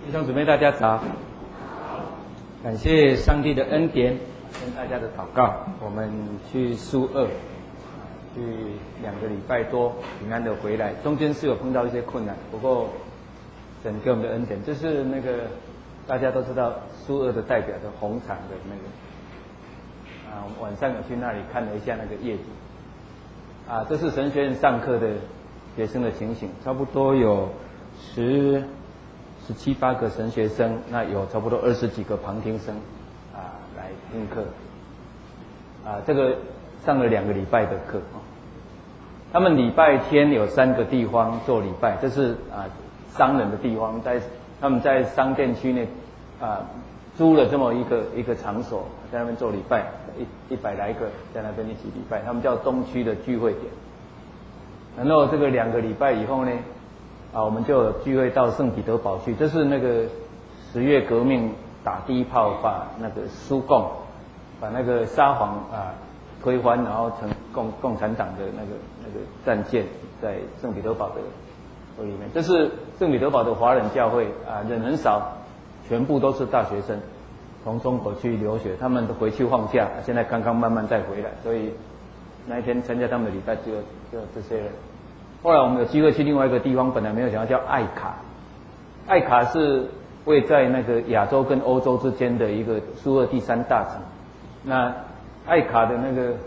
弟兄姊妹，大家早！感谢上帝的恩典跟大家的祷告，我们去苏俄，去2个礼拜多平安的回来，中间是有碰到一些困难，不过神给我们的恩典，这是那个大家都知道苏俄的代表的红场的那个我们晚上有去那里看了一下那个夜景这是神学院上课的学生的情形，差不多有17、18个神学生，那有差不多20几个旁听生来听课这个上了2个礼拜的课他们礼拜天有3个地方做礼拜，这是商人的地方，他们在商店区内租了这么一个场所，在那边做礼拜，100来个在那边一起礼拜，他们叫东区的聚会点。然后这个2个礼拜以后呢我们就有聚会到圣彼得堡去，这是那个10月革命打第一炮，把那个苏共，把那个沙皇推翻，然后成共产党的那个战舰在圣彼得堡的里面。这是圣彼得堡的华人教会人很少，全部都是大学生，从中国去留学，他们都回去放假，现在刚刚慢慢再回来，所以那一天参加他们的礼拜只有这些人。后来我们有机会去另外一个地方，本来没有想到叫艾卡。艾卡是位在那个亚洲跟欧洲之间的一个苏俄第3大城。那艾卡的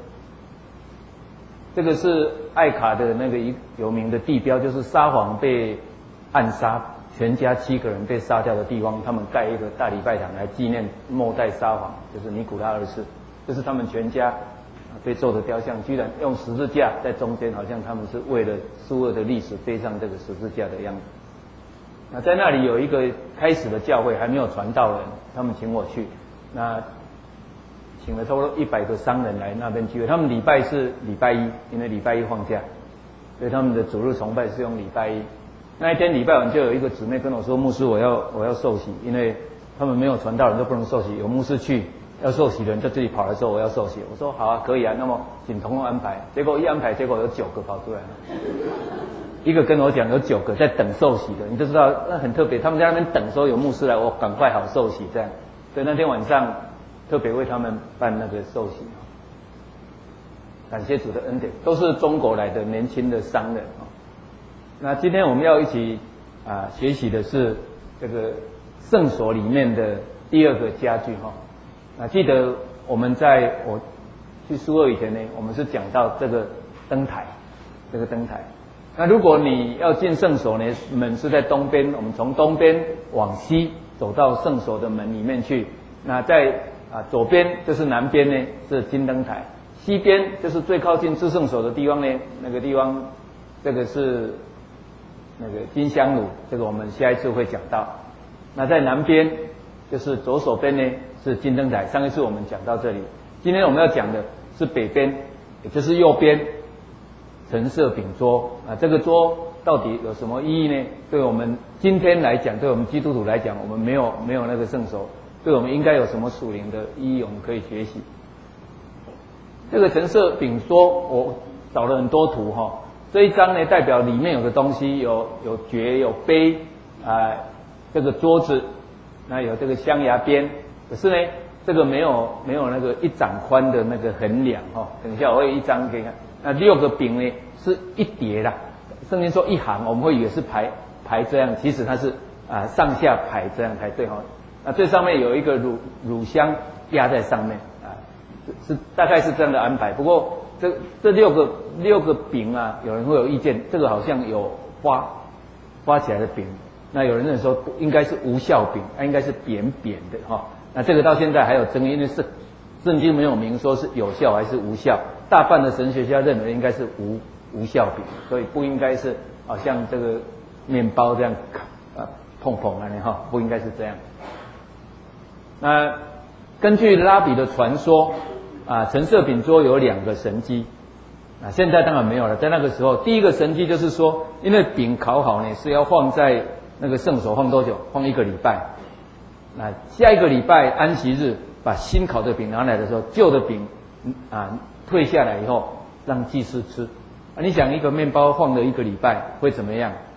这个是艾卡的那个有名的地标，就是沙皇被暗杀，全家7个人被杀掉的地方，他们盖一个大礼拜堂来纪念末代沙皇，就是尼古拉2世，这是他们全家被做的雕像，居然用十字架在中间，好像他们是为了苏俄的历史背上这个十字架的样子。那在那里有一个开始的教会，还没有传道人，他们请我去，那请了差不多100个商人来那边聚会。他们礼拜是礼拜一，因为礼拜一放假，所以他们的主日崇拜是用礼拜一。那一天礼拜晚就有一个姊妹跟我说，牧师我要受洗，因为他们没有传道人都不能受洗，有牧师去。要受洗的人在这里跑来说我要受洗，我说好可以那么请同工安排。结果一安排，结果有9个跑出来了，一个跟我讲有9个在等受洗的，你就知道那很特别。他们在那边等说有牧师来，我赶快好受洗这样。所以那天晚上特别为他们办那个受洗，感谢主的恩典，都是中国来的年轻的商人那今天我们要一起学习的是这个圣所里面的第2个家具记得我去苏俄以前呢，我们是讲到这个灯台，那如果你要进圣所呢，门是在东边，我们从东边往西走到圣所的门里面去。那在左边就是南边呢是金灯台，西边就是最靠近至圣所的地方呢，那个地方这个是那个金香炉，这个我们下一次会讲到。那在南边就是左手边呢是金灯台，上一次我们讲到这里。今天我们要讲的是北边，也就是右边陈设饼桌这个桌到底有什么意义呢？对我们今天来讲，对我们基督徒来讲，我们没有那个圣所，对我们应该有什么属灵的意义，我们可以学习。这个陈设饼桌我找了很多图这一张呢代表里面有个东西，有爵有杯这个桌子，那有这个象牙边，可是呢这个没有那个1掌宽的那个横梁等一下我会一张给你看。那6个饼呢是一叠啦，圣经说一行，我们会以为是排这样，其实它是上下排这样才对那最上面有一个乳香压在上面是大概是这样的安排。不过这6个饼有人会有意见，这个好像有发起来的饼，那有人认为说应该是无效饼，应该是扁扁的那这个到现在还有争议，因为圣经没有明说是有效还是无效，大半的神学家认为应该是无效饼，所以不应该是好像这个面包这样碰不应该是这样。那根据拉比的传说陈设饼桌有2个神迹现在当然没有了。在那个时候，第一个神迹就是说，因为饼烤好呢是要放在那个圣所放多久？放1个礼拜。那下一个礼拜安息日把新烤的饼拿来的时候，旧的饼退下来以后让祭司吃你想一个面包放了1个礼拜会怎么样？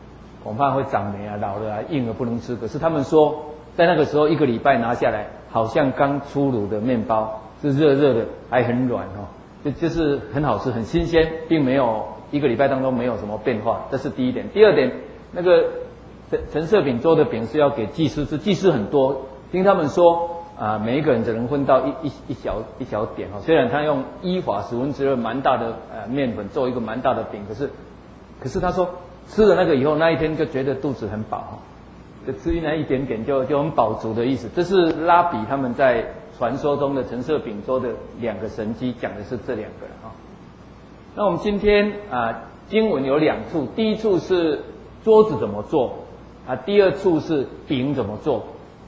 恐怕会长霉啊、老了啊、硬了不能吃。可是他们说，在那个时候1个礼拜拿下来，好像刚出炉的面包，是热热的，还很软哦，就是很好吃、很新鲜，并没有1个礼拜当中没有什么变化。这是第一点。第二点，那个陈设饼做的饼是要给祭司吃，祭司很多，听他们说啊，每一个人只能分到一小点哦。虽然他用1法2/10蛮大的面粉做一个蛮大的饼，可是他说吃了那个以后，那一天就觉得肚子很饱哦，就吃那一点点就很饱足的意思。这是拉比他们在传说中的陈设饼做的2个神迹，讲的是这2个啊。那我们今天经文有2处，第一处是桌子怎么做啊，第二处是饼怎么做。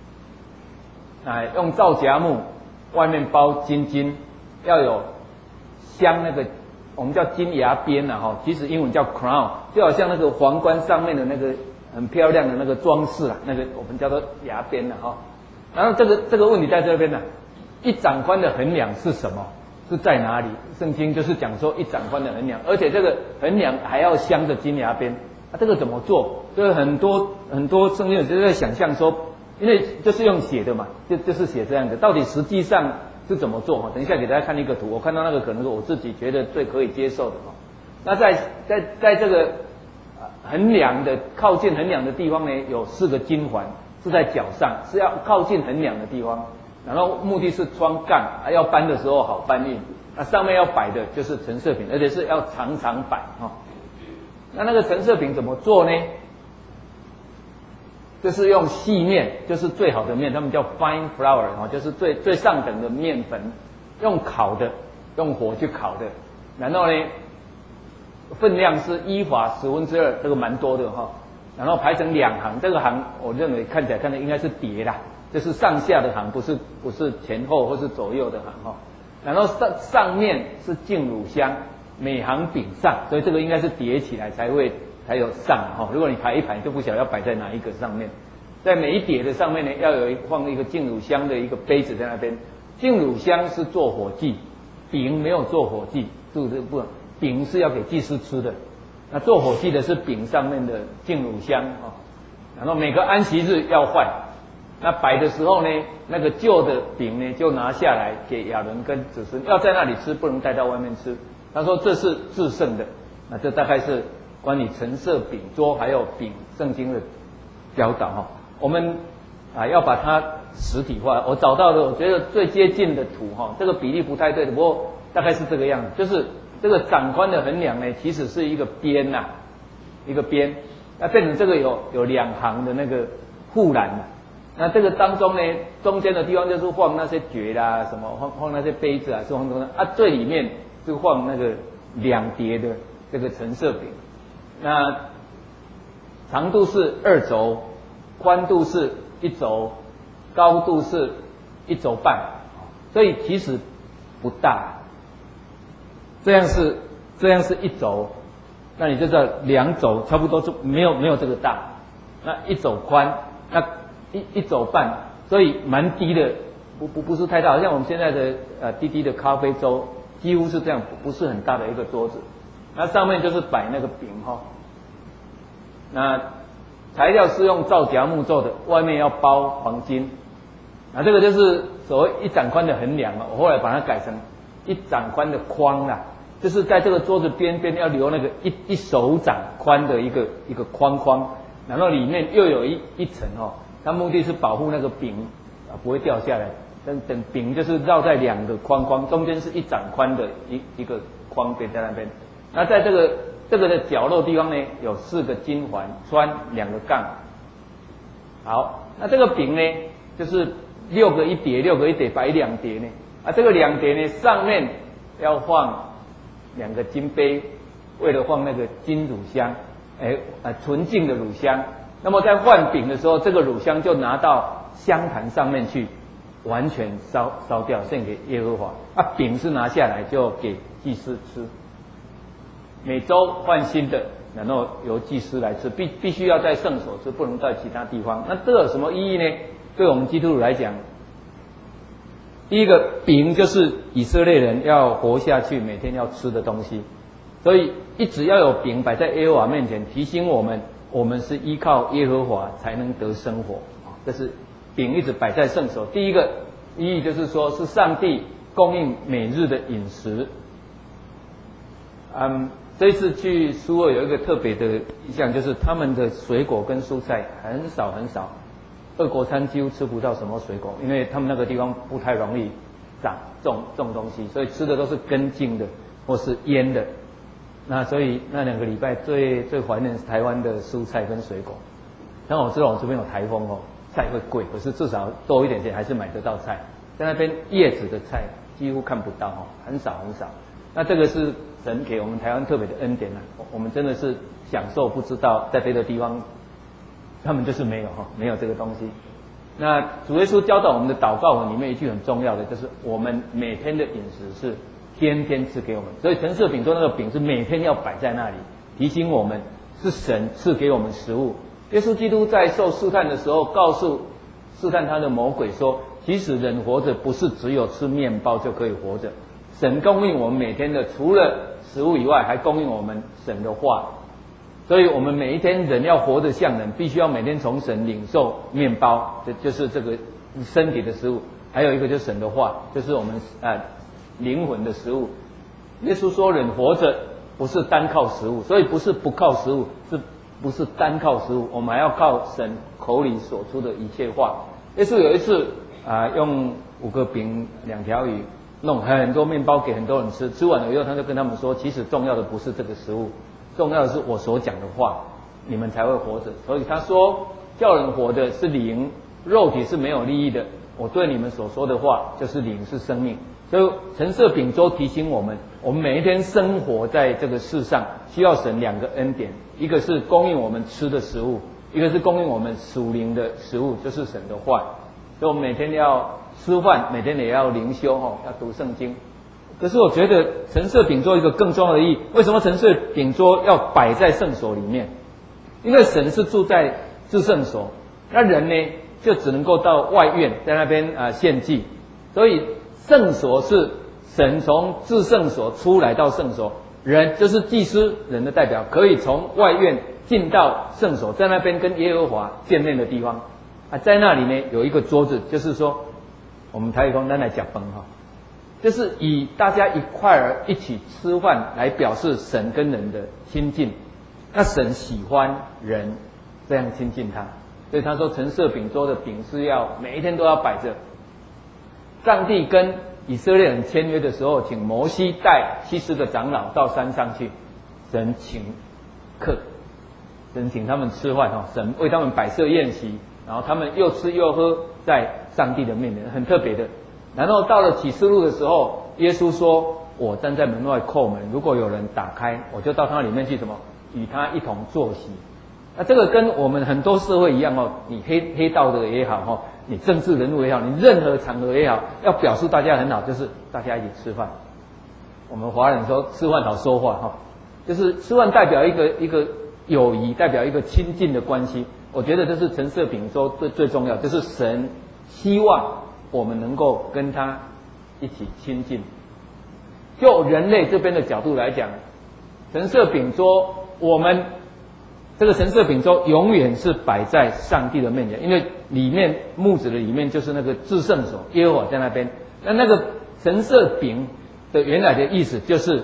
用皂荚木，外面包金金，要有镶那个我们叫金牙边哈，其实英文叫 crown， 就好像那个皇冠上面的那个很漂亮的那个装饰啦，那个我们叫做牙边哈。然后这个问题在这边呢，1掌宽的衡量是什么？是在哪里？圣经就是讲说1掌宽的衡量，而且这个衡量还要镶着金牙边，这个怎么做？就是很多圣经就在想象说。因为就是用写的嘛，就是写这样的，到底实际上是怎么做哈？等一下给大家看一个图，我看到那个可能是我自己觉得最可以接受的哈。那在这个衡量的靠近衡量的地方呢，有4个金环是在脚上，是要靠近衡量的地方，然后目的是装杠，要搬的时候好搬运。那上面要摆的就是陈设饼，而且是要常常摆哈。那个陈设饼怎么做呢？就是用细面，就是最好的面，他们叫 fine flour 就是最上等的面粉，用烤的，用火去烤的，然后呢，分量是1法2/10，这个蛮多的哈。然后排成2行，这个行我认为看起来应该是叠啦，就是上下的行，不是前后或是左右的行哈。然后上面是净乳香，每行饼上，所以这个应该是叠起来才有上哈。如果你排一排，就不晓得要摆在哪一个上面。在每一碟的上面呢，要放一个净乳香的一个杯子在那边。净乳香是做火祭，饼没有做火祭，不，饼是要给祭司吃的。那做火祭的是饼上面的净乳香啊。然后每个安息日要换。那摆的时候呢，那个旧的饼呢就拿下来给亚伦跟子孙，要在那里吃，不能带到外面吃。他说这是至圣的。那这大概是关于陈设饼桌还有饼圣经的教导哈。我们要把它实体化。我找到的我觉得最接近的图哈，这个比例不太对的，不过大概是这个样子。就是这个掌宽的衡量呢，其实是一个边呐，一个边，那变成这个有2行的那个护栏了。那这个当中呢，中间的地方就是放那些爵啦，什么放那些杯子啊，是放中啊，最里面是放那个2碟的这个陈设饼。那长度是2肘。宽度是1肘，高度是1肘半，所以其实不大。这样是1肘，那你就知道2肘差不多就没有这个大。那1肘宽，那一肘半，所以蛮低的，不是太大。好像我们现在的滴的咖啡粥，几乎是这样，不是很大的一个桌子。那上面就是摆那个饼哈。那材料是用皂荚木做的，外面要包黄金。这个就是所谓1掌宽的衡量我后来把它改成1掌宽的框啦，就是在这个桌子边边要留那个一手掌宽的一个框，然后里面又有一层它目的是保护那个饼不会掉下来。等饼就是绕在2个框，中间是1掌宽的一个框边在那边。那在这个的角落地方呢，有4个金环，穿2个杠。好，那这个饼呢，就是6个一叠，6个一叠，摆2叠呢。这个2叠呢，上面要放2个金杯，为了放那个金乳香，纯净的乳香。那么在换饼的时候，这个乳香就拿到香坛上面去，完全烧掉，献给耶和华。饼是拿下来就给祭司吃。每周换新的，然后由祭司来吃，必须要在圣所吃，不能在其他地方。那这有什么意义呢？对我们基督徒来讲，第一个饼就是以色列人要活下去每天要吃的东西，所以一直要有饼摆在耶和华面前，提醒我们我们是依靠耶和华才能得生活。这是饼一直摆在圣所。第一个意义就是说，是上帝供应每日的饮食。这一次去苏俄有一个特别的一项，就是他们的水果跟蔬菜很少很少，俄国餐几乎吃不到什么水果，因为他们那个地方不太容易种东西，所以吃的都是根茎的或是腌的。那所以那2个礼拜最怀念台湾的蔬菜跟水果。像我知道我这边有台风菜会贵，可是至少多一点钱还是买得到菜。在那边叶子的菜几乎看不到很少很少。那这个是神给我们台湾特别的恩典我们真的是享受不知道，在别的地方他们就是没有这个东西。那主耶稣教导我们的祷告文里面一句很重要的，就是我们每天的饮食是天天赐给我们。所以陈设饼说那个饼是每天要摆在那里，提醒我们是神赐给我们食物。耶稣基督在受试探的时候，告诉试探他的魔鬼说，其实人活着不是只有吃面包就可以活着，神供应我们每天的除了食物以外，还供应我们神的话。所以我们每一天人要活得像人，必须要每天从神领受面包，这就是这个身体的食物。还有一个就是神的话，就是我们灵魂的食物。耶稣说人活着不是单靠食物，所以不是不靠食物，是不是单靠食物，我们还要靠神口里所出的一切话。耶稣有一次用5个饼2条鱼弄很多面包给很多人吃，吃完了以后他就跟他们说，其实重要的不是这个食物，重要的是我所讲的话，你们才会活着。所以他说叫人活的是灵，肉体是没有利益的，我对你们所说的话就是灵，是生命。所以陈设饼粥提醒我们，我们每一天生活在这个世上需要神2个恩典，一个是供应我们吃的食物，一个是供应我们属灵的食物，就是神的话。所以我们每天要吃饭，每天也要灵修要读圣经。可是我觉得陈设饼桌一个更重要的意义，为什么陈设饼桌要摆在圣所里面？因为神是住在至圣所，那人呢就只能够到外院，在那边献祭。所以圣所是神从至圣所出来到圣所，人就是祭司人的代表，可以从外院进到圣所，在那边跟耶和华见面的地方在那里呢有一个桌子，就是说我们台语说咱来吃饭就是以大家一块儿一起吃饭来表示神跟人的亲近。那神喜欢人这样亲近他，所以他说陈设饼桌的饼是要每一天都要摆着。上帝跟以色列人签约的时候，请摩西带70个长老到山上去，神请客，神请他们吃饭神为他们摆设宴席，然后他们又吃又喝在上帝的面前，很特别的。然后到了启示录的时候，耶稣说我站在门外叩门，如果有人打开，我就到他里面去与他一同坐席。那这个跟我们很多社会一样你黑道的也好你政治人物也好，你任何场合也好，要表示大家很好，就是大家一起吃饭。我们华人说吃饭好说话就是吃饭代表一个友谊，代表一个亲近的关系。我觉得这是陈设饼桌最重要，就是神希望我们能够跟他一起亲近。就人类这边的角度来讲，陈设饼桌，我们这个陈设饼桌永远是摆在上帝的面前，因为里面木子的里面就是那个至圣所，耶和华在那边。那个陈设饼的原来的意思就是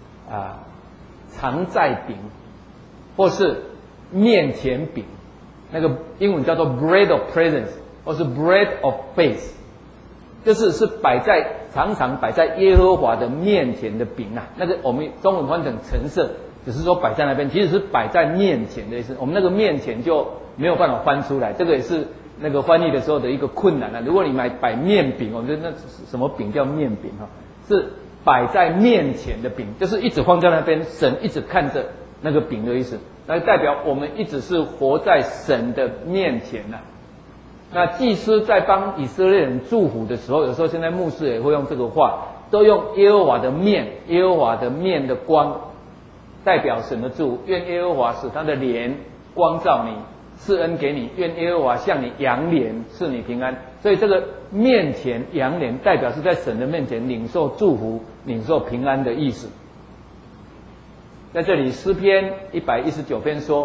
常在饼，或是面前饼，那个英文叫做 bread of presence， 或是 bread of faith， 就是常常摆在耶和华的面前的饼那个我们中文翻成陈设，只是说摆在那边，其实是摆在面前的意思。我们那个面前就没有办法翻出来，这个也是那个翻译的时候的一个困难如果你摆面饼，我觉得那什么饼叫面饼是摆在面前的饼，就是一直放在那边，神一直看着那个饼的意思，那代表我们一直是活在神的面前那祭司在帮以色列人祝福的时候，有时候现在牧师也会用这个话，都用耶和华的面，耶和华的面的光代表神的祝福。愿耶和华使他的脸光照你，赐恩给你，愿耶和华向你扬脸，赐你平安。所以这个面前扬脸代表是在神的面前领受祝福，领受平安的意思。在这里诗篇119篇说，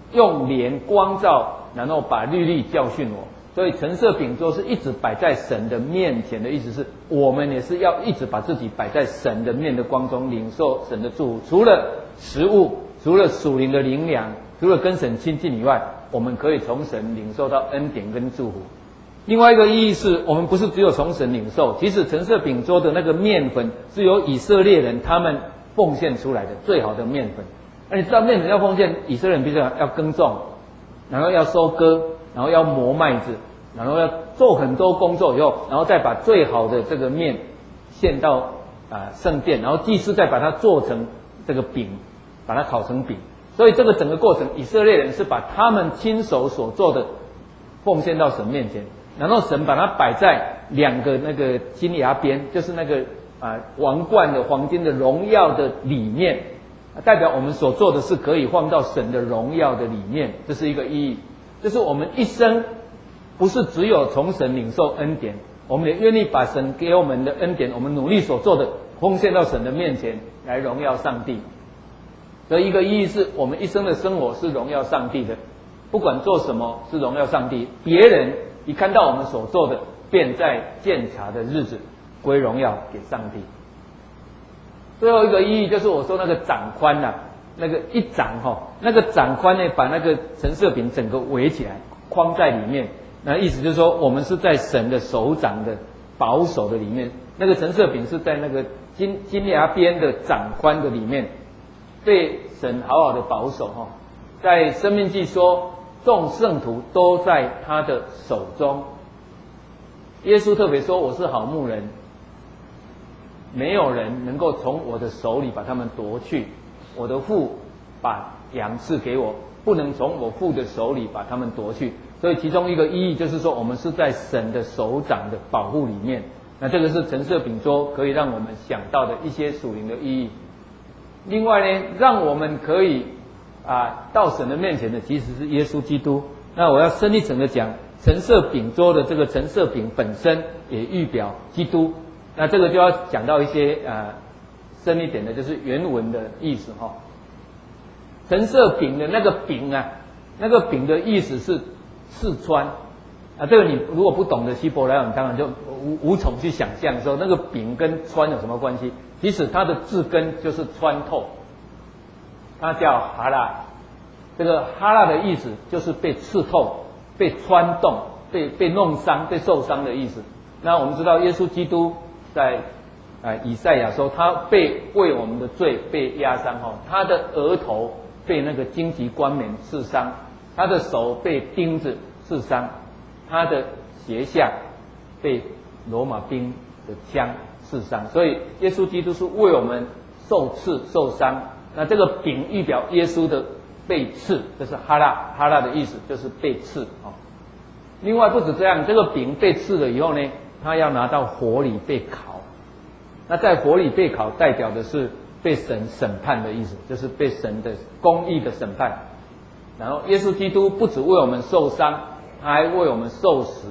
用脸光照，然后把律例教训我。所以陈设饼桌是一直摆在神的面前的意思是，我们也是要一直把自己摆在神的面的光中，领受神的祝福。除了食物，除了属灵的灵粮，除了跟神亲近以外，我们可以从神领受到恩典跟祝福。另外一个意义是，我们不是只有从神领受，其实陈设饼桌的那个面粉是由以色列人他们奉献出来的最好的面粉。那你知道面粉要奉献，以色列人必须要耕种，然后要收割，然后要磨麦子，然后要做很多工作以后，然后再把最好的这个面献到圣殿，然后祭司再把它做成这个饼，把它烤成饼。所以这个整个过程，以色列人是把他们亲手所做的奉献到神面前，然后神把它摆在两个那个金牙边，就是那个王冠的黄金的荣耀的里面，代表我们所做的是可以放到神的荣耀的里面，这是一个意义。就是我们一生不是只有从神领受恩典，我们也愿意把神给我们的恩典，我们努力所做的奉献到神的面前来荣耀上帝。所以一个意义是我们一生的生活是荣耀上帝的，不管做什么是荣耀上帝，别人一看到我们所做的，便在鉴察的日子归荣耀给上帝。最后一个意义就是我说那个掌宽那个一掌那个掌宽呢，把那个陈设饼整个围起来，框在里面。那意思就是说，我们是在神的手掌的保守的里面，那个陈设饼是在那个金牙边的掌宽的里面，被神好好的保守在申命记说，众圣徒都在他的手中。耶稣特别说，我是好牧人，没有人能够从我的手里把他们夺去。我的父把羊赐给我，不能从我父的手里把他们夺去。所以其中一个意义就是说，我们是在神的手掌的保护里面。那这个是陈设饼桌可以让我们想到的一些属灵的意义。另外呢，让我们可以到神的面前的其实是耶稣基督。那我要深一层的讲，陈设饼桌的这个陈设饼本身也预表基督。那这个就要讲到一些深一点的，就是原文的意思陈设饼的那个饼那个饼的意思是刺穿这个你如果不懂得希伯来文，当然就无从去想象说那个饼跟穿有什么关系。其实它的字根就是穿透，它叫哈拉。这个哈拉的意思就是被刺透、被穿动、被弄伤、被受伤的意思。那我们知道耶稣基督在以赛亚说，他被为我们的罪被压伤他的额头被那个荆棘冠冕刺伤，他的手被钉子刺伤，他的胁下被罗马兵的枪刺伤。所以耶稣基督是为我们受刺受伤。那这个饼预表耶稣的被刺，这是哈拉的意思，就是被刺另外不止这样，这个饼被刺了以后呢，他要拿到火里被烤。那在火里被烤代表的是被神审判的意思，就是被神的公义的审判。然后耶稣基督不只为我们受伤，他还为我们受死。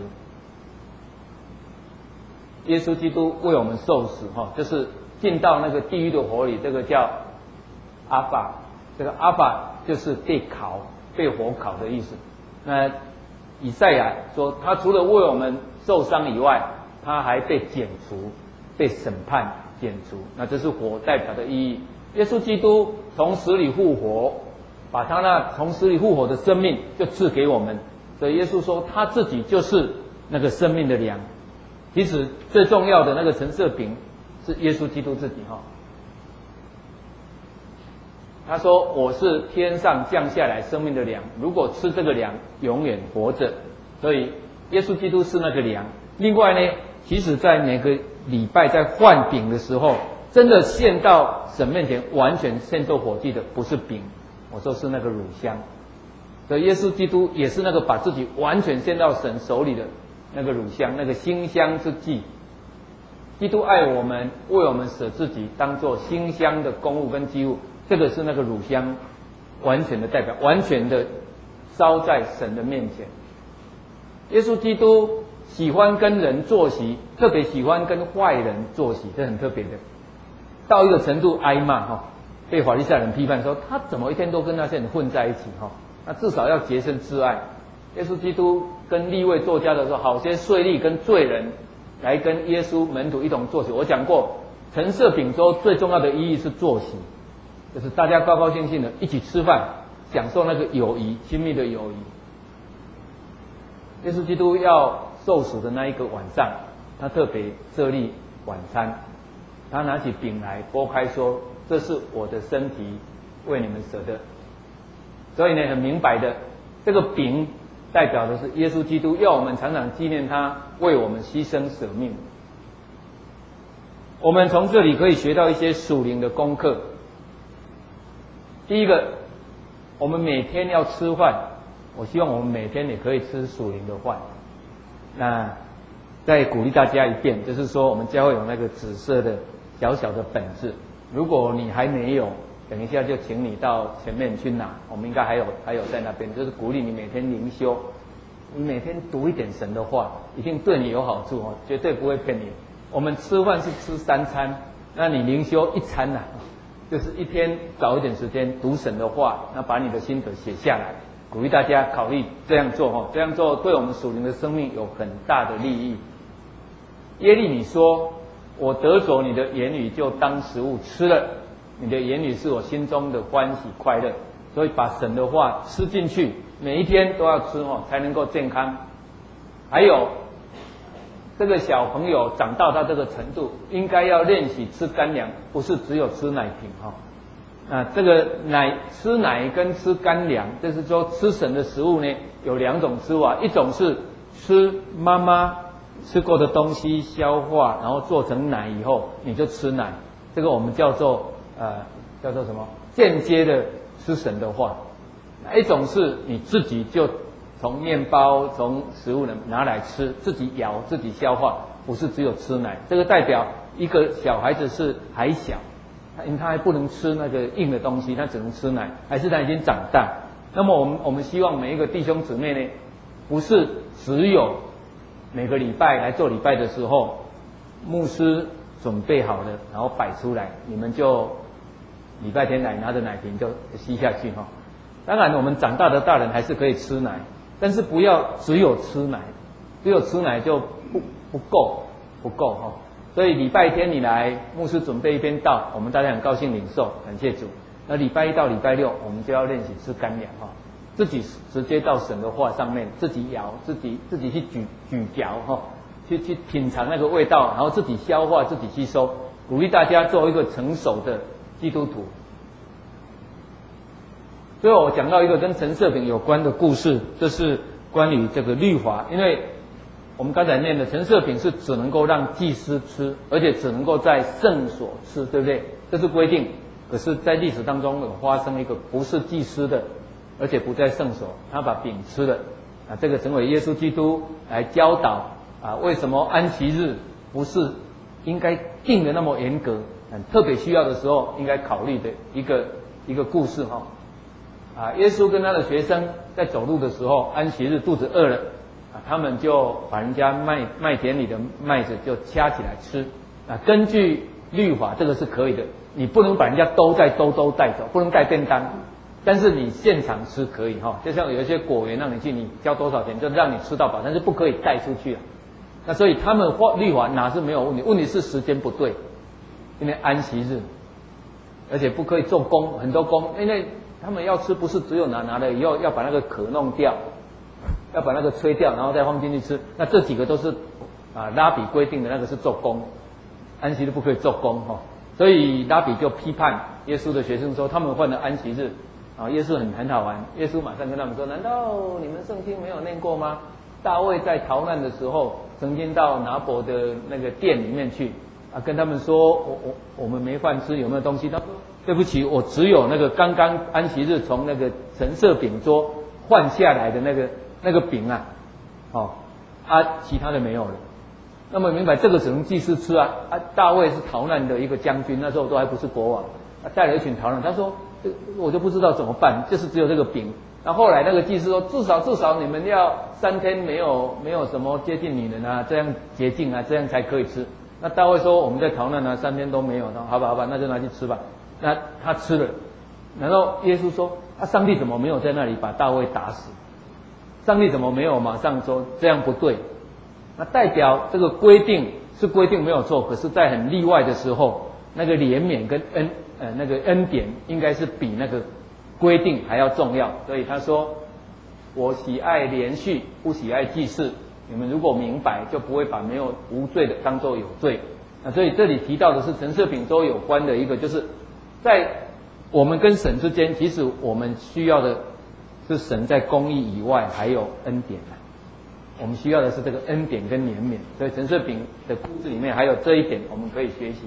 耶稣基督为我们受死就是进到那个地狱的火里，这个叫阿法。这个阿法就是被烤、被火烤的意思。那以赛亚说，他除了为我们受伤以外，他还被剪除、被审判、剪除。那这是火代表的意义。耶稣基督从死里复活，把他那从死里复活的生命就赐给我们。所以耶稣说，他自己就是那个生命的粮。其实最重要的那个陈设饼是耶稣基督自己他说，我是天上降下来生命的粮，如果吃这个粮永远活着。所以耶稣基督是那个粮。另外呢，其实在每个礼拜在换饼的时候，真的献到神面前完全献作火祭的不是饼，我说是那个乳香。所以耶稣基督也是那个把自己完全献到神手里的那个乳香，那个馨香之祭。基督爱我们，为我们舍自己，当作馨香的供物跟祭物，这个是那个乳香完全的代表，完全的烧在神的面前。耶稣基督喜欢跟人坐席，特别喜欢跟坏人坐席，这很特别的。到一个程度挨骂被法利赛人批判说，他怎么一天都跟那些人混在一起那至少要洁身自爱。耶稣基督跟利未作家的时候，好些税吏跟罪人来跟耶稣门徒一同坐席。我讲过，陈设饼粥最重要的意义是坐席，就是大家高高兴兴的一起吃饭，享受那个友谊，亲密的友谊。耶稣基督要受死的那一个晚上，他特别设立晚餐，他拿起饼来拨开说：“这是我的身体，为你们舍的。”所以呢，很明白的，这个饼代表的是耶稣基督，要我们常常纪念他为我们牺牲舍命。我们从这里可以学到一些属灵的功课。第一个，我们每天要吃饭，我希望我们每天也可以吃属灵的饭。那再鼓励大家一遍，就是说我们教会有那个紫色的小小的本子，如果你还没有，等一下就请你到前面去拿，我们应该还有在那边，就是鼓励你每天灵修，你每天读一点神的话，一定对你有好处哦，绝对不会骗你。我们吃饭是吃3餐，那你灵修1餐啊，就是一天找一点时间读神的话，那把你的心得写下来，鼓励大家考虑这样做哦，这样做对我们属灵的生命有很大的利益。耶利米说：“我得着你的言语，就当食物吃了。你的言语是我心中的欢喜快乐。”所以把神的话吃进去，每一天都要吃哦，才能够健康。还有这个小朋友长到他这个程度，应该要练习吃干粮，不是只有吃奶瓶哈。那这个吃奶跟吃干粮，就是说吃神的食物呢，有2种吃法，一种是吃妈妈吃过的东西消化，然后做成奶以后你就吃奶，这个我们叫做什么？间接的吃神的话。一种是你自己就从面包从食物拿来吃，自己咬自己消化，不是只有吃奶。这个代表一个小孩子是还小，因为他还不能吃那个硬的东西，他只能吃奶，还是他已经长大。那么我们希望每一个弟兄姊妹呢，不是只有每个礼拜来做礼拜的时候，牧师准备好了，然后摆出来，你们就礼拜天来拿着奶瓶就吸下去哈。当然，我们长大的大人还是可以吃奶，但是不要只有吃奶，只有吃奶就不够哈。所以礼拜天你来，牧师准备一篇道，我们大家很高兴领受，感谢主。那礼拜1到礼拜6，我们就要练习吃干粮哈，自己直接到神的话上面，自己咬，自己去咀嚼哈，去品尝那个味道，然后自己消化，自己吸收。鼓励大家做一个成熟的基督徒。最后我讲到一个跟陈设饼有关的故事，这是关于这个律法，因为我们刚才念的陈设饼是只能够让祭司吃，而且只能够在圣所吃，对不对？这是规定。可是在历史当中有发生一个不是祭司的，而且不在圣所，他把饼吃了啊，这个成为耶稣基督来教导啊，为什么安息日不是应该定的那么严格，特别需要的时候应该考虑的一个故事哈。耶稣跟他的学生在走路的时候，安息日肚子饿了，他们就把人家麦田里的麦子就掐起来吃。根据律法，这个是可以的，你不能把人家兜带走，不能带便当，但是你现场吃可以哈。就像有一些果园让你去，你交多少钱就让你吃到饱，但是不可以带出去。那所以他们律法哪是没有问题，问题是时间不对，因为安息日，而且不可以做工，很多工，因为他们要吃不是只有拿了以后要把那个壳弄掉，要把那个吹掉，然后再放进去吃。那这几个都是拉比规定的，那个是做工，安息日不可以做工哈。所以拉比就批判耶稣的学生说，他们犯了安息日耶稣很好玩，耶稣马上跟他们说，难道你们圣经没有念过吗？大卫在逃难的时候，曾经到拿伯的那个店里面去跟他们说，我们没饭吃，有没有东西？他说对不起，我只有那个刚刚安息日从那个陈设饼桌换下来的那个饼其他的没有了。那么明白这个只能祭司吃大卫是逃难的一个将军，那时候都还不是国王，带了一群逃难。他说我就不知道怎么办，就是只有这个饼。那后来那个祭司说，至少你们要3天没有什么接近女人这样洁净这样才可以吃。那大卫说我们在逃难3天都没有，好吧，那就拿去吃吧。那他吃了，然后耶稣说上帝怎么没有在那里把大卫打死？上帝怎么没有马上说这样不对？那代表这个规定是规定没有错，可是在很例外的时候，那个怜悯跟那个恩典应该是比那个规定还要重要。所以他说：“我喜爱连续，不喜爱祭祀。你们如果明白，就不会把没有无罪的当作有罪。”那所以这里提到的是陈设饼粥有关的一个，就是在我们跟神之间，其实我们需要的是神在公义以外还有恩典。我们需要的是这个恩典跟怜悯。所以陈设饼的故事里面还有这一点，我们可以学习。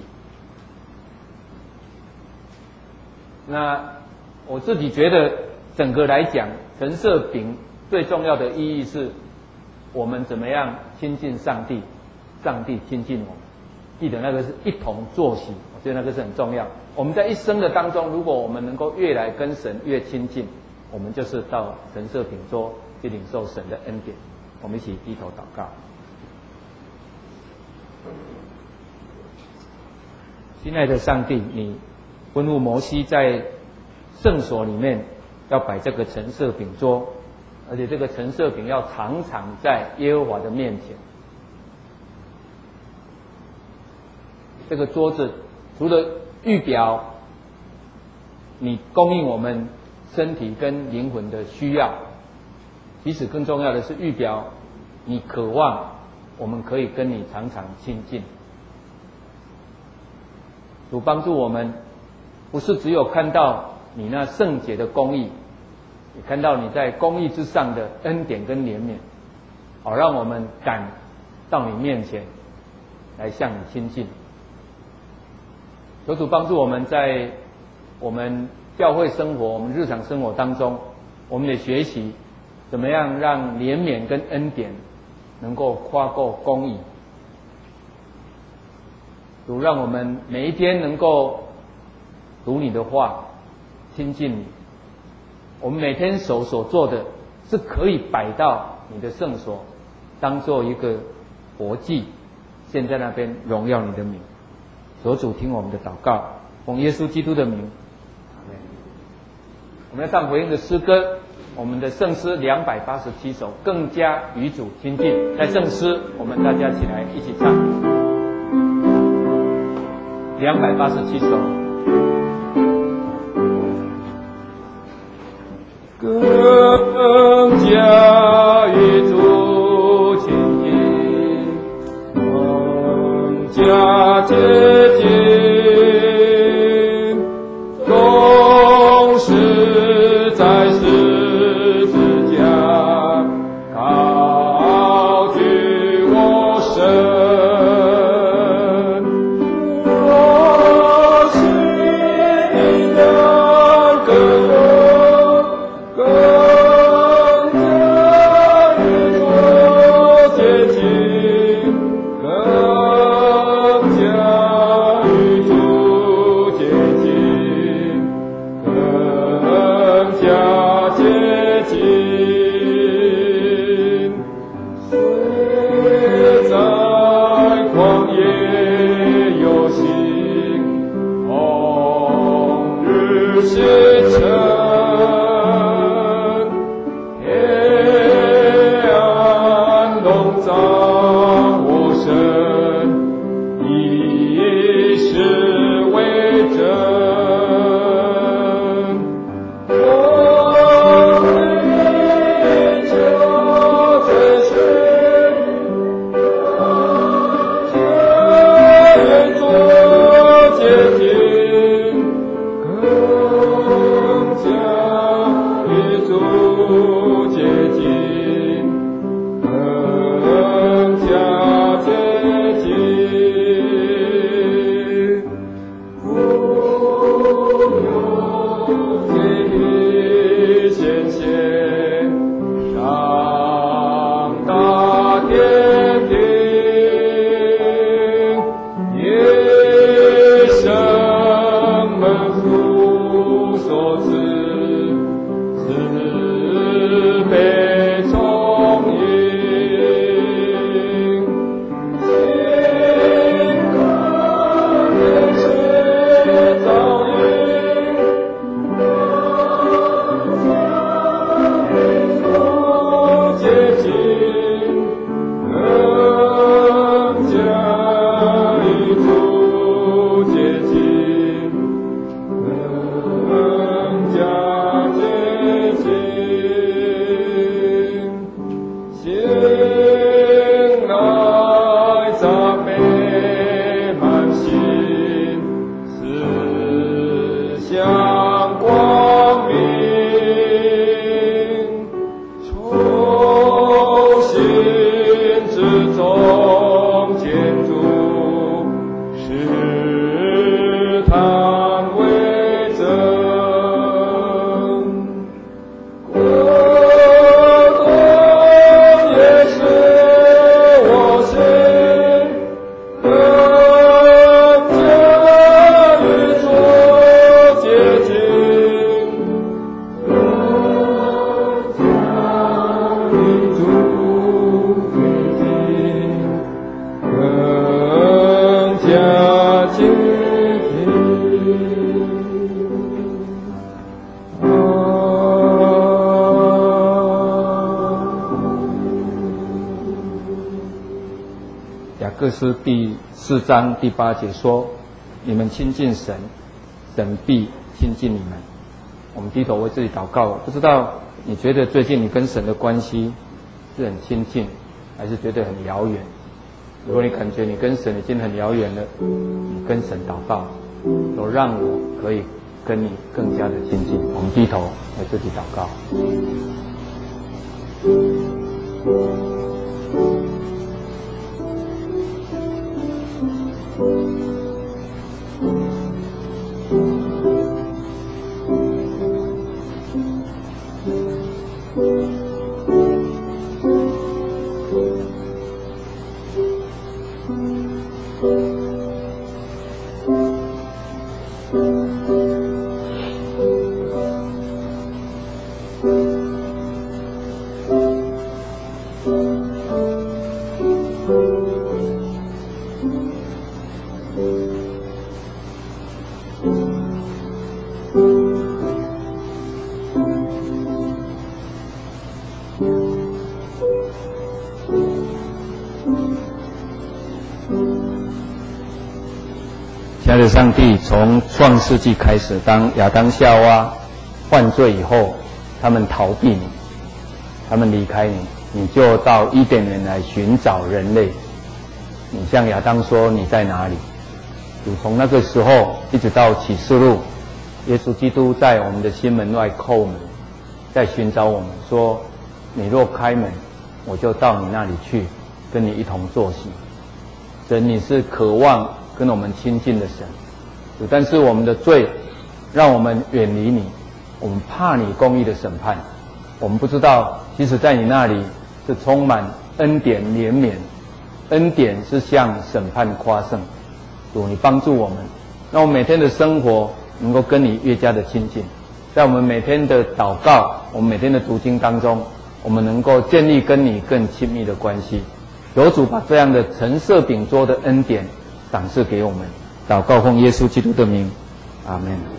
那我自己觉得，整个来讲，陈设饼最重要的意义是，我们怎么样亲近上帝，上帝亲近我们。记得那个是一同作息，我觉得那个是很重要。我们在一生的当中，如果我们能够越来跟神越亲近，我们就是到陈设饼桌去领受神的恩典。我们一起低头祷告。亲爱的上帝，你吩咐摩西在圣所里面要摆这个陈设饼桌，而且这个陈设饼要常常在耶和华的面前。这个桌子除了预表你供应我们身体跟灵魂的需要，其实更重要的是预表你渴望我们可以跟你常常亲近。主帮助我们，不是只有看到你那圣洁的公义，也看到你在公义之上的恩典跟怜悯，好让我们敢到你面前来向你亲近。求主帮助我们在我们教会生活、我们日常生活当中，我们也学习怎么样让怜悯跟恩典能够跨过公义。主让我们每一天能够读你的话，亲近你。我们每天所做的是可以摆到你的圣所，当做一个活祭，献在那边荣耀你的名。求主听我们的祷告，奉耶稣基督的名，阿们。我们要唱回应的诗歌，我们的圣诗287首，更加与主亲近。在圣诗，我们大家起来一起唱287首。更加与主亲近，更加接近，总是在十字架高举我身。更加与中建筑，使堂为证。国度也是我心，更加与主接近。 雅各书第4章第8节说：“你们亲近神，神必亲近你们。”我们低头为自己祷告，不知道你觉得最近你跟神的关系是很亲近，还是觉得很遥远？如果你感觉你跟神已经很遥远了，你跟神祷告，都让我可以跟你更加的亲近。我们低头为自己祷告。亲爱的上帝，从创世纪开始，当亚当夏娃犯罪以后，他们逃避你，他们离开你，你就到伊甸园来寻找人类。你向亚当说你在哪里？主从那个时候一直到启示录，耶稣基督在我们的心门外叩门，在寻找我们，说你若开门，我就到你那里去，跟你一同坐席。神，你是渴望跟我们亲近的神，但是我们的罪让我们远离你，我们怕你公义的审判，我们不知道其实在你那里是充满恩典怜悯，恩典是向审判夸胜。主，你帮助我们，让我们每天的生活能够跟你越加的亲近，在我们每天的祷告，我们每天的读经当中，我们能够建立跟你更亲密的关系。求主把这样的陈设饼桌的恩典赏赐给我们，祷告奉耶稣基督的名，阿们。